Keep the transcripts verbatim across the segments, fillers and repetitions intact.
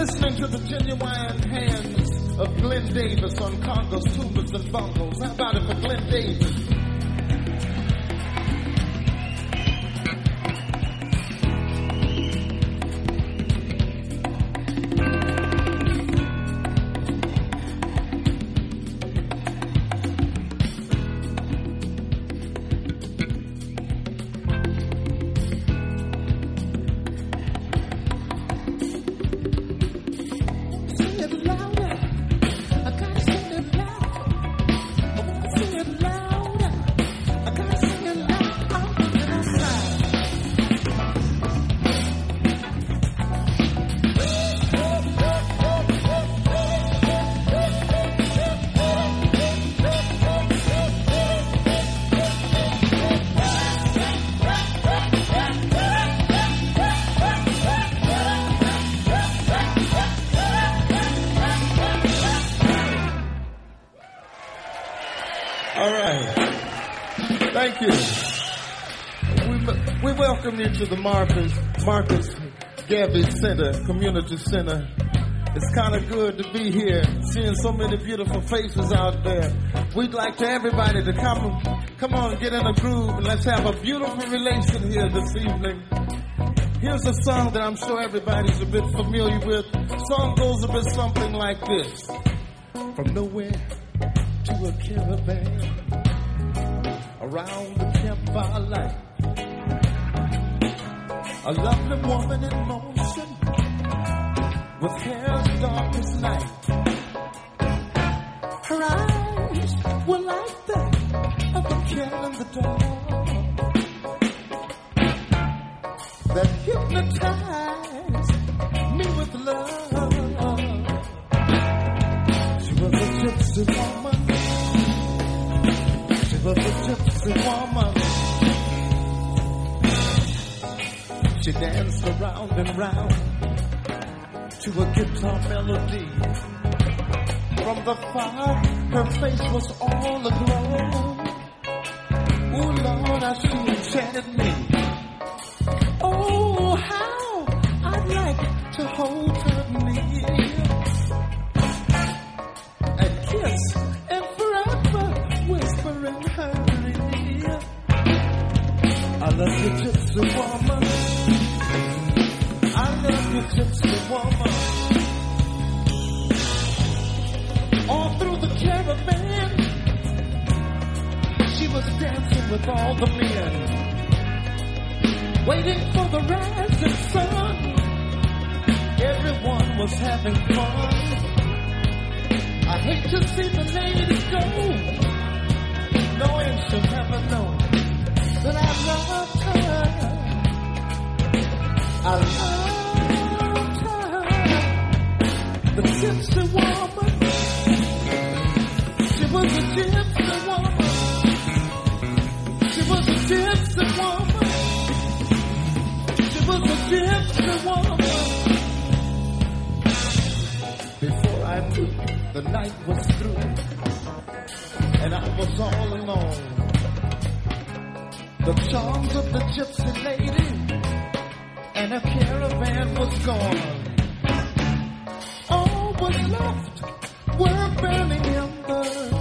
listening to the genuine hands of Glenn Davis on congas, tubas, and bongos. How about it for Glenn Davis? Thank you. We, we welcome you to the Marcus, Marcus Garvey Center, Community Center. It's kind of good to be here, seeing so many beautiful faces out there. We'd like to everybody to come, come on, get in a groove, and let's have a beautiful relation here this evening. Here's a song that I'm sure everybody's a bit familiar with. The song goes a bit something like this. From nowhere to a caravan, around the campfire light, a lovely woman in motion, with hair as dark as night. Her eyes were like that of a cat in the dark that hypnotized me with love. She was a gypsy woman. She was a gypsy woman. She danced around and round to a guitar melody. From the fire, her face was all aglow. Oh Lord, how she enchanted me. Oh, how I'd like to hold her near and kiss and forever whisper in her ear. I love you, gypsy woman. I love you, gypsy woman. All through the caravan, she was dancing with all the men, waiting for the rising sun. Everyone was having fun. I hate to see the ladies go, knowing she'll never know that I loved her. I loved her, the gypsy woman. She was a gypsy woman. She was a gypsy woman. She was a gypsy woman. Before I knew, the night was through, and I was all alone. The charms of the gypsy lady and her caravan was gone. All was left were burning embers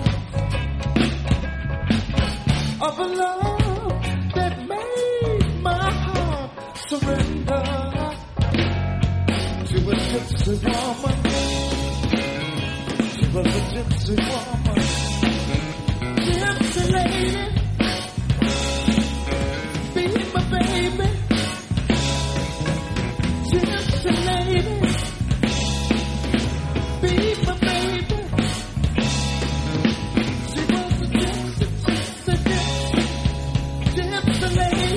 of a love that made my heart surrender to a gypsy woman. She was a gypsy woman, gypsy lady, be my baby, gypsy lady, be my baby. She was a gypsy, gypsy, gypsy, gypsy lady.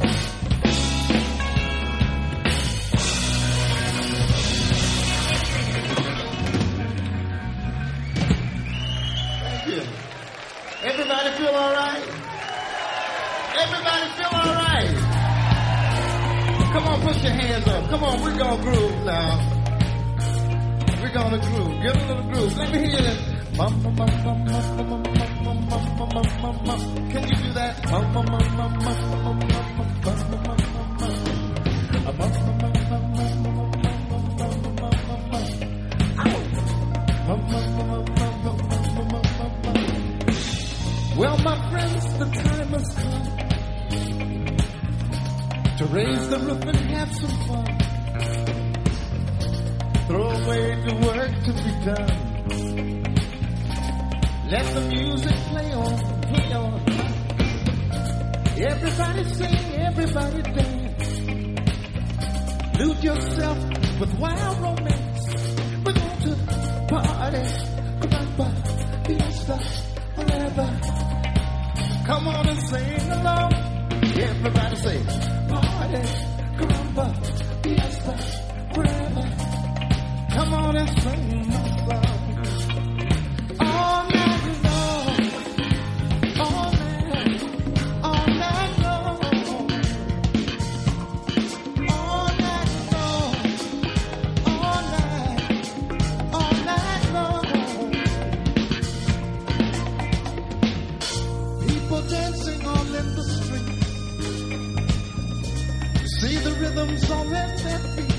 Everybody feel all right? Everybody feel all right? Come on, put your hands up. Come on, we're gonna groove now. We're gonna groove. Give a little groove. Let me hear it. Mama, mama, mama, mama, mama, mama, mama. Can you do that? Mama, mama, mama, mama, mama, mama, mama, mama. brothers come to raise the roof and have some fun. Throw away the work to be done. Let the music play on, play on. Everybody sing, everybody dance. Lose yourself with wild romance. We're going to party, rumba, fiesta, forever. Come on and sing along. Everybody say, party, rumba, fiesta, forever. Come on and sing my song. All night long, all night, all night long, all night long, all night, all night long. People dancing all in the street. See the rhythms all in their feet.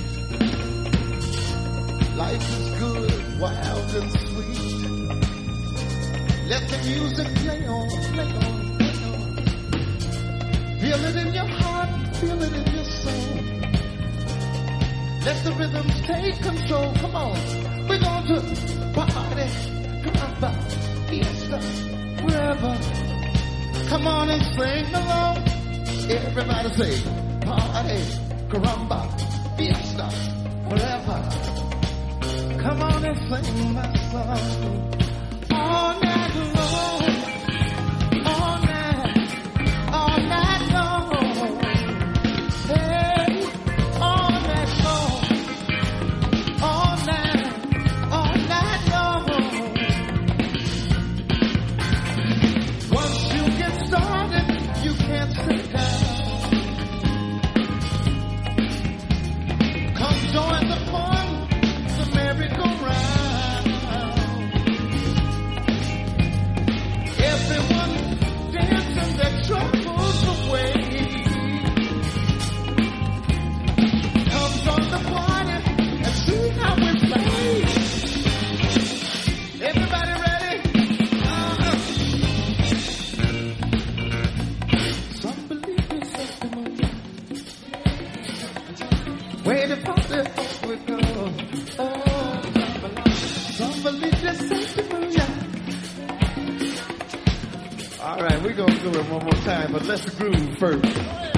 Life is good, wild and sweet. Let the music play on, play on, play on. Feel it in your heart, feel it in your soul. Let the rhythms take control. Come on, we're going to party, rumba, fiesta, forever. Come on and sing along. Everybody say, party, rumba, fiesta, forever. Come on and sing my song. All night long, all night, all night long. Hey, all night long, all night, all night long. Once you get started, you can't sit down. Come join the fun, the merry-go-round. Everyone dancing their troubles away. Come join the party and see how we play. Everybody ready? Uh-huh. Some believe in testimony. Where the party we go. Oh, some believe in testimony. All right, we're going to do it one more time, but let's groove first.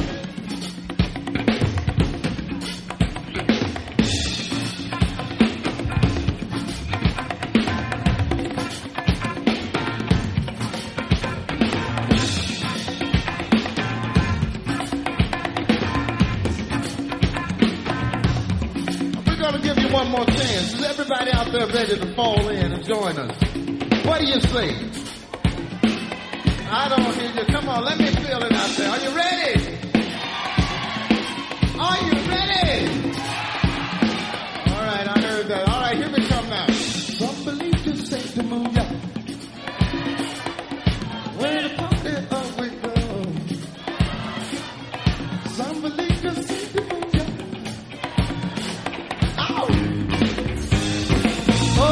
We're going to give you one more chance. Is everybody out there ready to fall in and join us? What do you say? I don't hear you. Come on, let me feel it out there. Are you ready? Are you ready? All right, I heard that. All right, here we come now. Some believe to sanctimony. Where the party up we go. Some believe to sanctimony. Ow! Oh!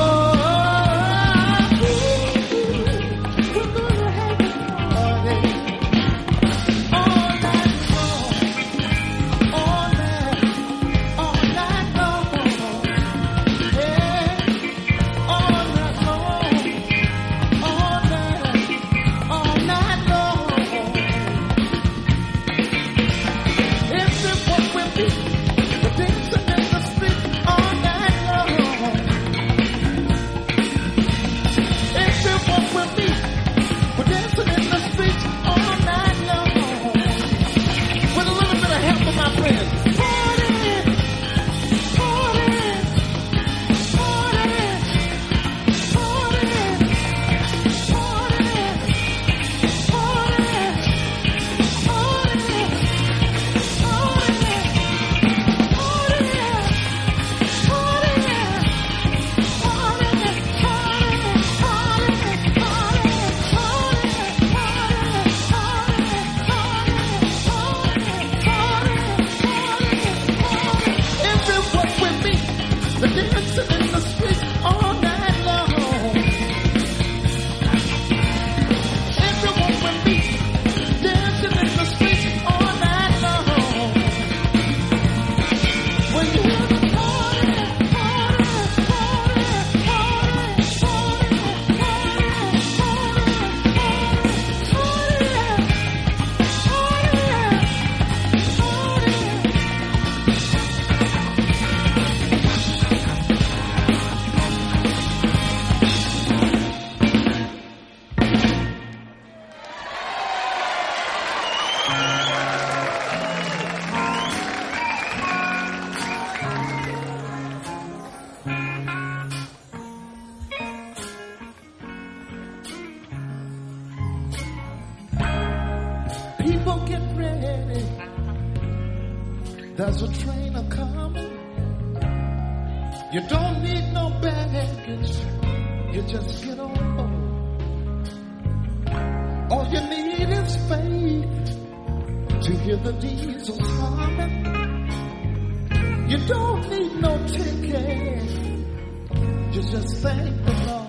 People get ready. There's a train a-coming. You don't need no baggage. You just get on board. All you need is faith to hear the diesels humming. You don't need no ticket. You just thank the Lord.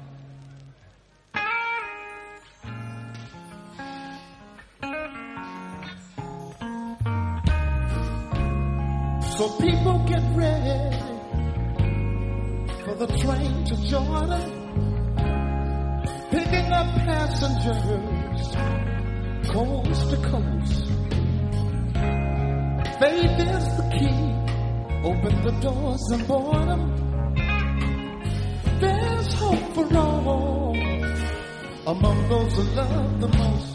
So people get ready for the train to Jordan, picking up passengers coast to coast. Faith is the key, open the doors and board them. There's hope for all among those who love the most.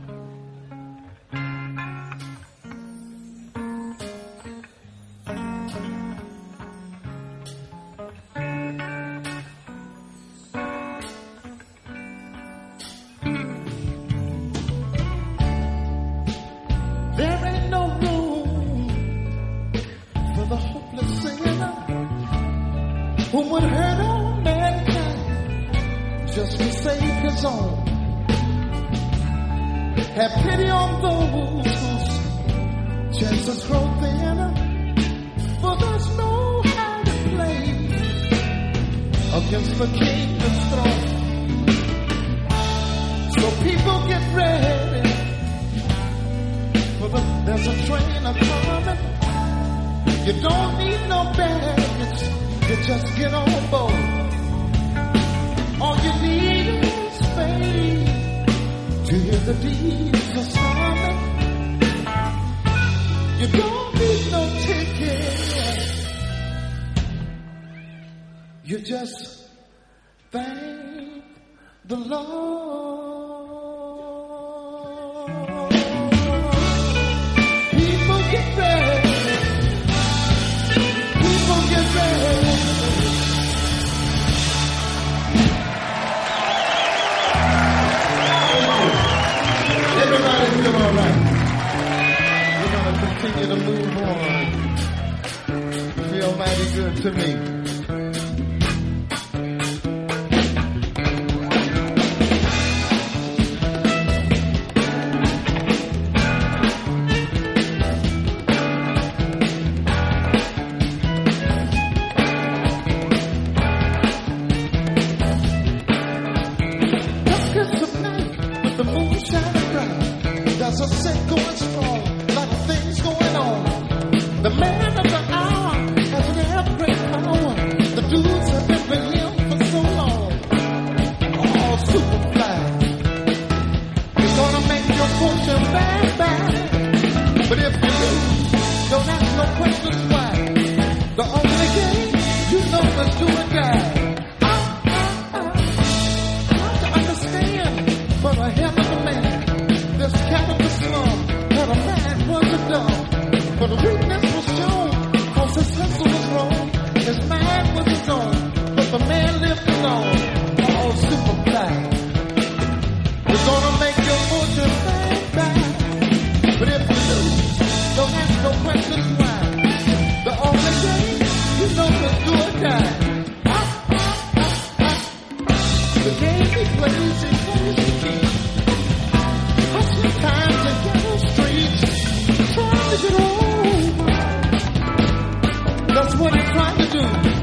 Who would hurt all mankind just to save his own? Have pity on those whose chances grow thinner, for there's no hiding place against the kingdom's throne. So people get ready, for the, there's a train a-coming. You don't need no baggage. You just get on board. All you need is faith to hear the diesels humming. You don't need no ticket. You just thank the Lord. People get ready. People get ready. Everybody feel all right. We're going to continue to move on. Feel mighty good to me. There's a set going strong, like things going on. The man of the hour has an air great power. The dudes have been with him for so long. All super fly. You're gonna make your fortune bad, bad. But if you lose, don't ask no questions why. The only game you know is do or die. I, I, I, hard to understand, but a hell of a man. This cat of the slum had a man was a dog, but the weakness was shown, cause his hustle was wrong. His mind was his own, but the man lived alone, all super black. You're gonna make your fortune bang, bang. But if you lose, don't ask no questions why. The only game you know is do or die. Ah, ah, ah, ah. The game he plays, he plays the key. Time to get on streets, trying to get over. That's what he's trying to do.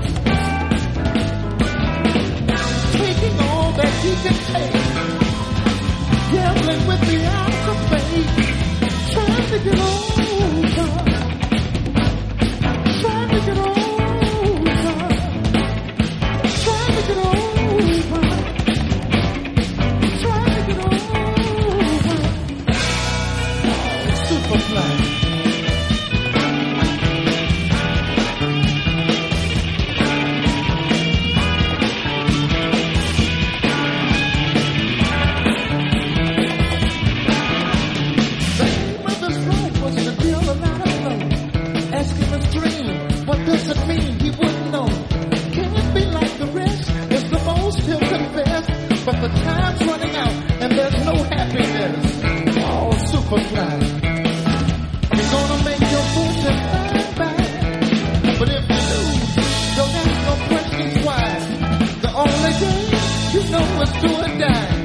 Taking all that he can take, gambling with the odds of fate, trying to get over, trying to get over, trying to get over. They try. You're gonna make your fortune back. But if you lose, don't ask no questions why. The only game you know is do or die.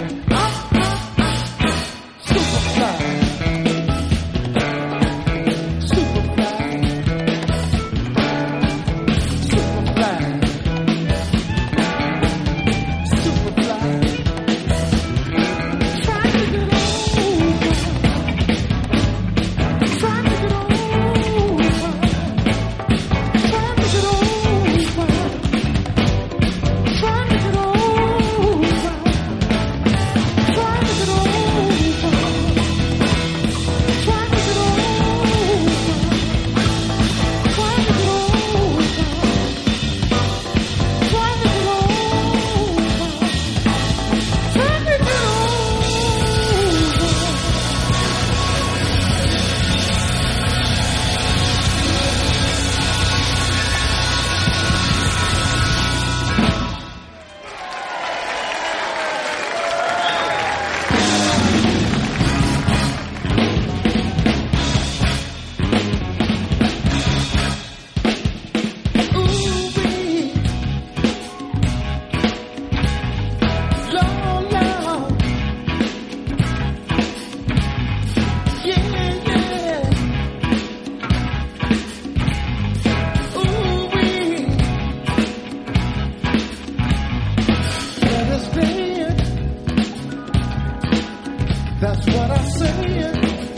That's what I said.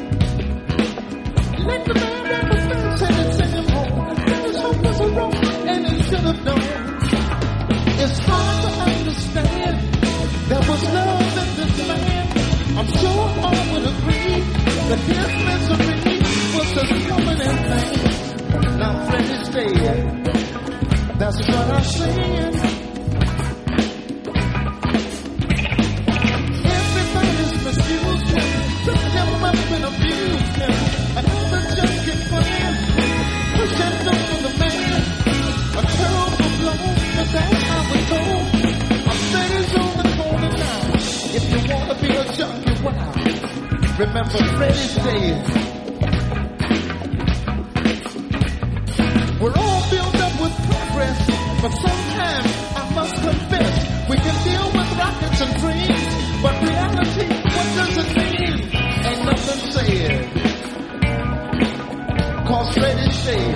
Let the man that was dancing and send him home. His hope was a wrong and he should have known. It's hard to understand. There was love in this man. I'm sure all would agree that his misery was a permanent thing. Now Freddie's dead. That's what I said. Remember Freddie's dead. We're all filled up with progress, but sometimes I must confess we can deal with rockets and dreams, but reality, what does it mean? Ain't nothing said, cause Freddie's dead.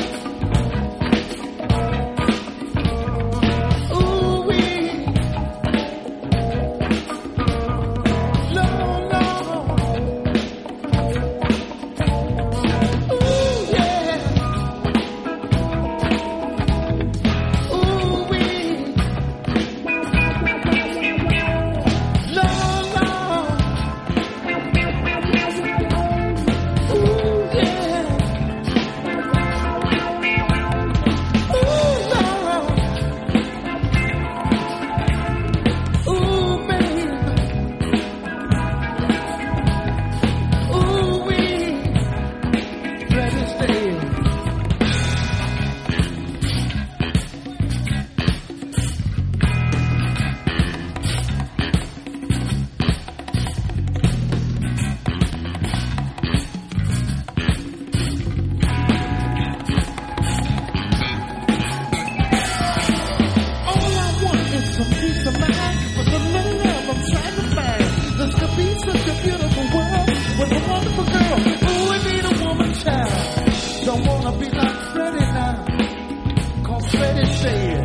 Don't wanna be like Freddie now, cause Freddie said.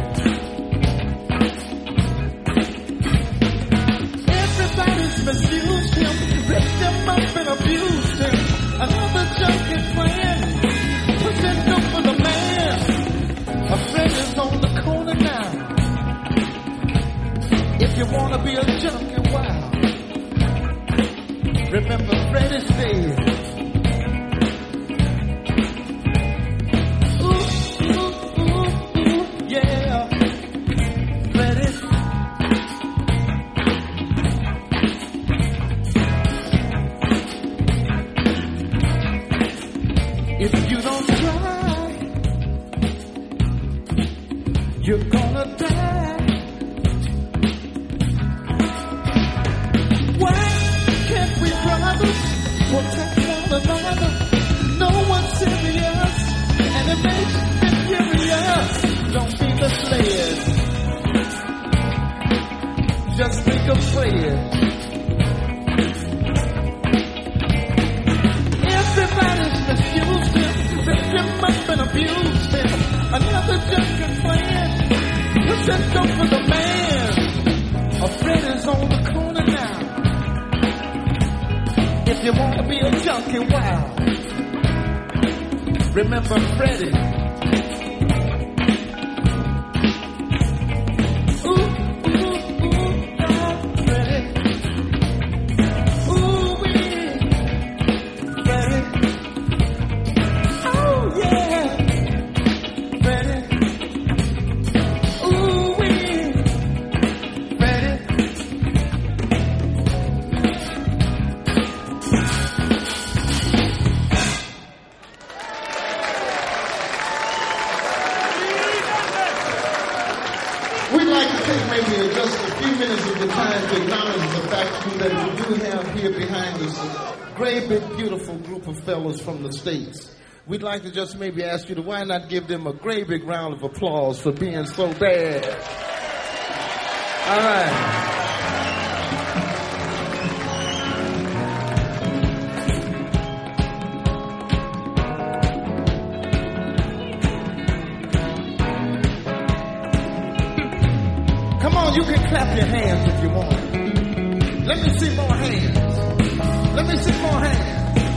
Everybody's misused him, ripped him up and abused him. Another junkie plan, pretend for the man. A Freddie's on the corner now. If you wanna be a junkie, wow. Remember Freddie's dead. If you don't try, you're gonna die. Why can't we brothers protect the matter. No one's serious, and it makes me furious. Don't be misled. Just think of Fred. Everybody's misused him, picked him up and abused him. Another junkie playing, push and go for the man. A Fred is on the corner now. If you want to be a junkie, wow. Remember Freddie. Fellows from the States. We'd like to just maybe ask you to why not give them a great big round of applause for being so bad. All right. Come on, you can clap your hands if you want. Let me see more hands. Let me see more hands.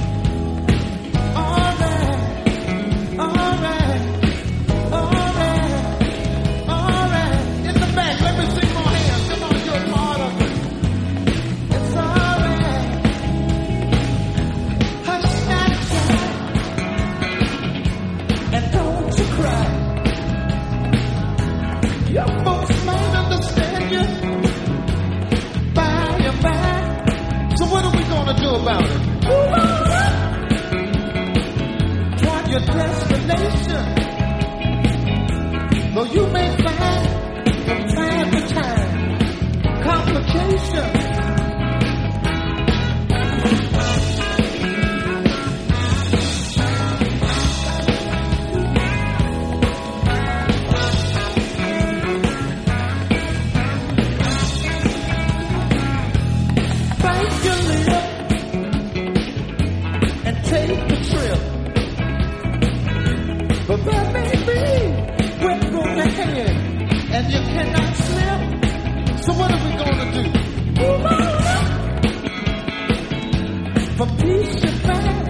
About it. Move on up toward your destination. Though you may find from time to time complications. And you cannot slip. So what are we gonna do? Move on up. From peace and back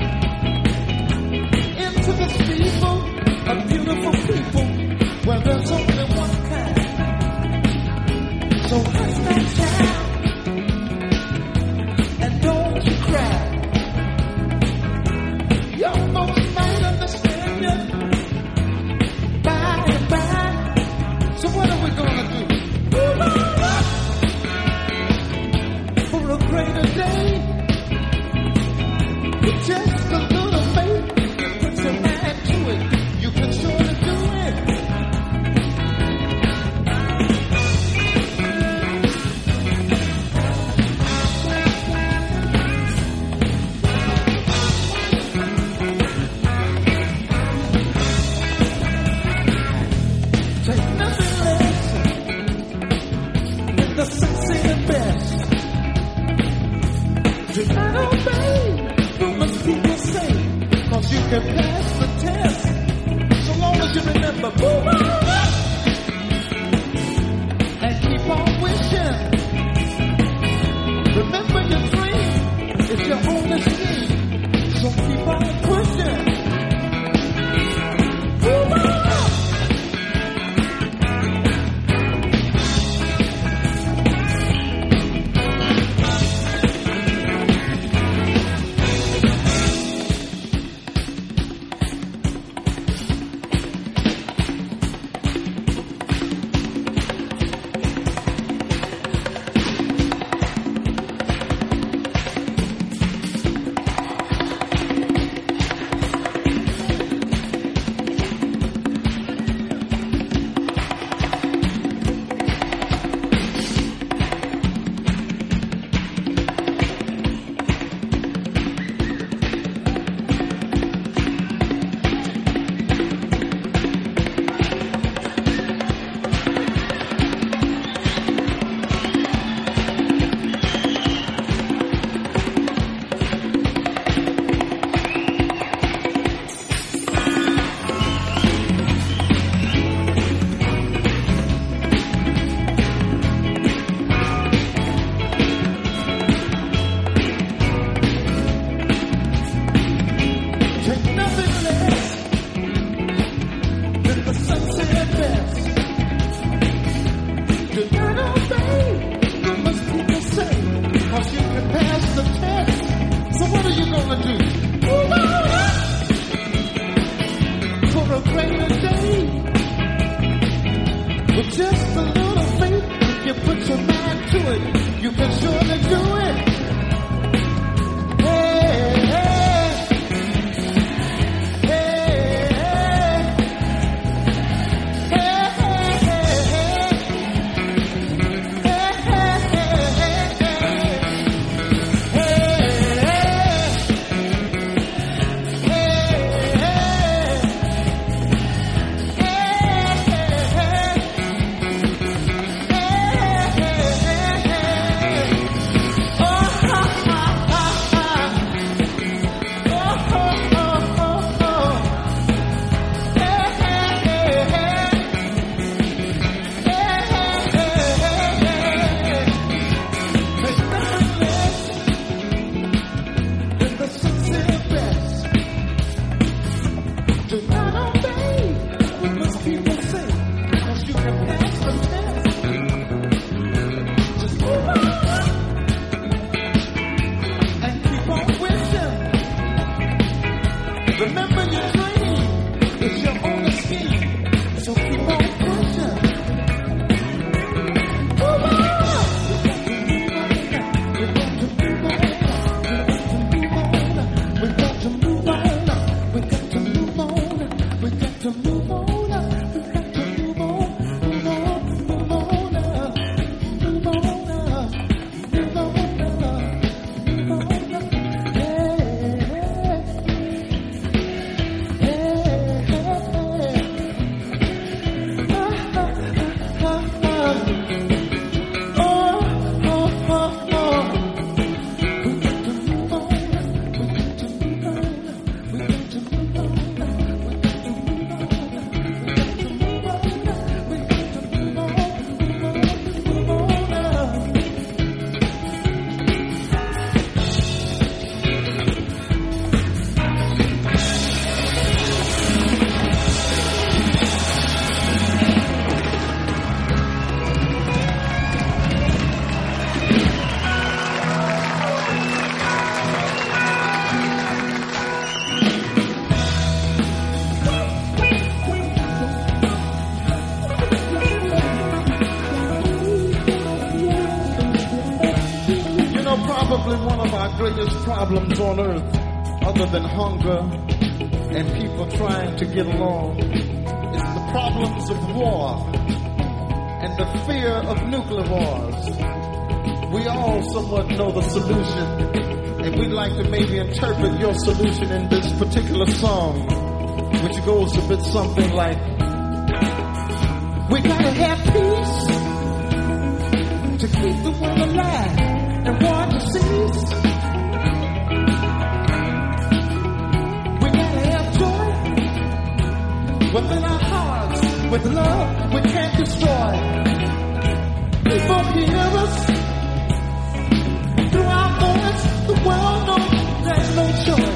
into the steeple of beautiful people where there's only one kind. So hush that child and don't you cry. Your folks might understand you. Bye and bye. So what are we gonna do? Move on up for a greater day. With just a little faith, put your mind to it. You can surely do it. Take nothing less than the sincere best. Do not obey, you must be to move on up for a greater day. With just a little faith, if you put your mind to it, you can surely do it. Hey, hey, hey, hey, hey, remember your dream is your only scheme, so keep on pushing. Move on! We got to move on. We got to move on. We got to move on. We got to move on. Move on. Move on. Move on. Move on. Probably one of our greatest problems on earth, other than hunger and people trying to get along, is the problems of war and the fear of nuclear wars. We all somewhat know the solution, and we'd like to maybe interpret your solution in this particular song, which goes a bit something like, we gotta have peace to keep the world alive and war to cease. We gotta have joy within our hearts. With love we can't destroy. People hear us through our voice. The world knows there's no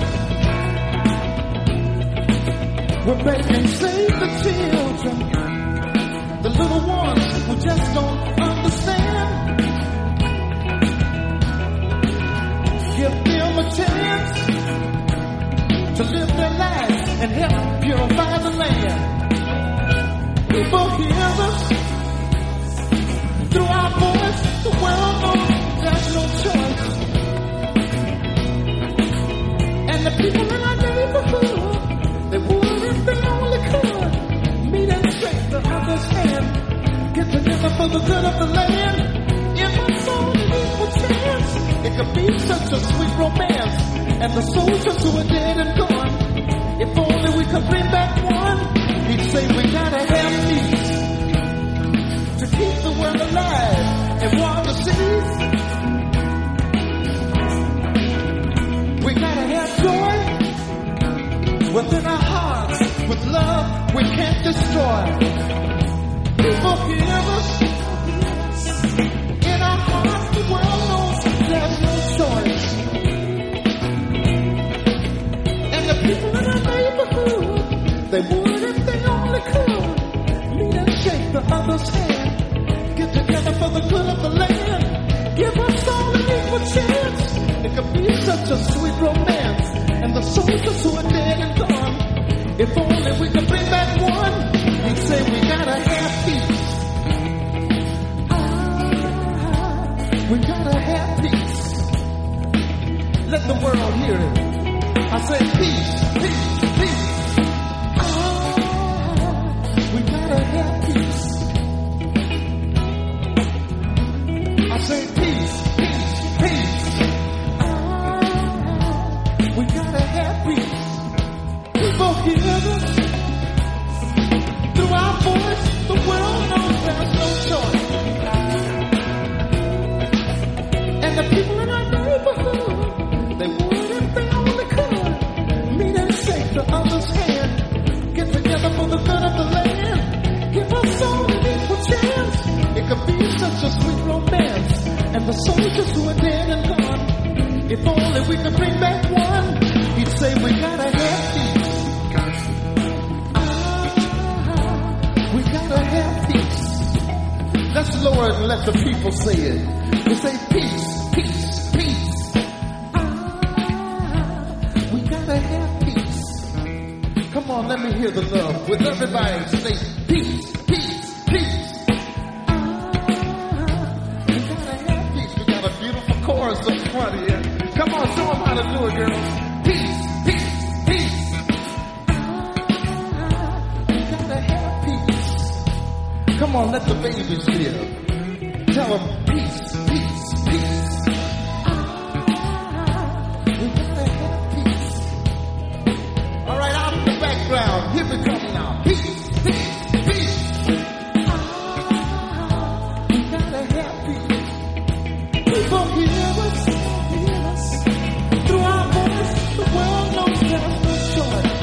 choice. We're making save the children, the little ones who just don't understand. Give them a chance to live their lives and help purify the land. People hear us through our voice. The world knows there's no choice. And the people in our neighborhood, they would if they only could meet and shake the other's hand. Get together for the good of the land. In my soul, an equal chance. It could be such a sweet romance. And the soldiers who are dead and gone, if only we could bring back one, he'd say we gotta have peace to keep the world alive and war to cease. We gotta have joy within our hearts. With love we can't destroy. People hear us in our hearts. The world knows there's no choice. And the people in our neighborhood, they would if they only could meet and shake the other's hand. Get together for the good of the land. Give us all an equal chance. It could be such a sweet romance. say peace, peace, peace. Ah, we gotta have peace. I say peace, peace, peace. Ah, we gotta have peace. People hear us through our voice. The world knows there's no choice. And the people in our neighborhood, they would if they only could. Meet and shake the other's hand. Get together for the good of the land. Give us all an equal chance. It could be such a sweet romance. And the soldiers who are dead and gone, if only we could bring back one, he'd say we gotta have peace. We gotta have peace. Let's lower it and let the people say it. We say peace, peace, peace. Ah, we gotta have peace. Come on, let me hear the love with everybody. Say peace, peace, peace. Ah, we gotta have peace. We got a beautiful chorus up front here. Come on, show them how to do it, girls. Peace, peace, peace. Come on, let the babies hear. Tell them peace, peace, peace. Ah, we gotta have peace. All right, out in the background, here we come now. Peace, peace, peace. Ah, we gotta have peace. People hear us, hear us. Through our voice, the world knows there's no choice.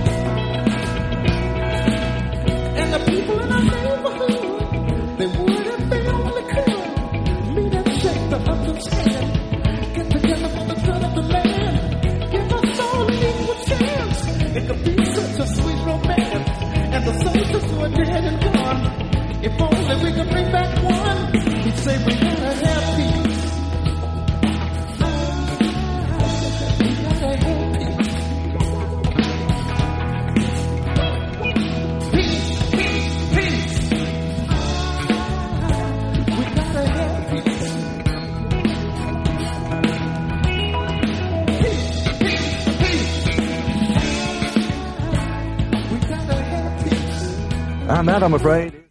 And the people in our neighborhood, they would if they only could. Meet and shake the other's hand. Get together for the good of the land. Give us all an equal chance. It could be such a sweet romance. And the soldiers who are dead and gone, if only we could bring back one, he'd say we gotta have peace. We gotta have peace. Peace, peace, peace. And that, I'm afraid,